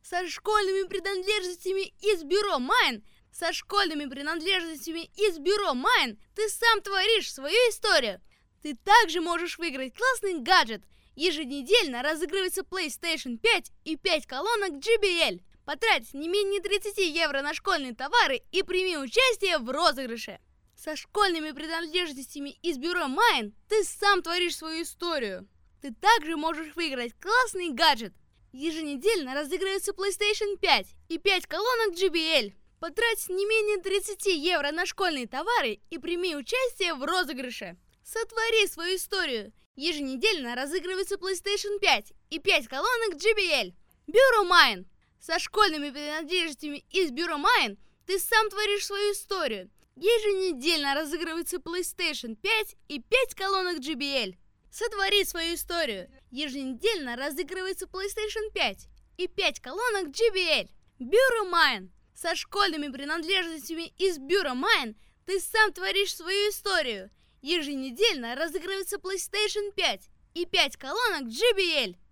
со школьными принадлежностями из бюро Майн, со школьными принадлежностями из бюро Майн ты сам творишь свою историю. Ты также можешь выиграть классный гаджет. Еженедельно разыгрывается PlayStation 5 и 5 колонок JBL. Потрать не менее 30 евро на школьные товары и прими участие в розыгрыше. Со школьными принадлежностями из бюро Майн ты сам творишь свою историю. Ты также можешь выиграть классный гаджет. Еженедельно разыгрывается PlayStation 5 и 5 колонок JBL. Потрать не менее 30 евро на школьные товары и прими участие в розыгрыше. Сотвори свою историю. Еженедельно разыгрывается PlayStation 5 и 5 колонок JBL. Бюро Майн. Со школьными принадлежностями из бюро Майн ты сам творишь свою историю. Еженедельно разыгрывается PlayStation 5 и 5 колонок JBL. Сотвори свою историю. Еженедельно разыгрывается PlayStation 5 и 5 колонок JBL. Бюро Майн. Со школьными принадлежностями из бюро Майн ты сам творишь свою историю. Еженедельно разыгрывается PlayStation 5 и 5 колонок JBL.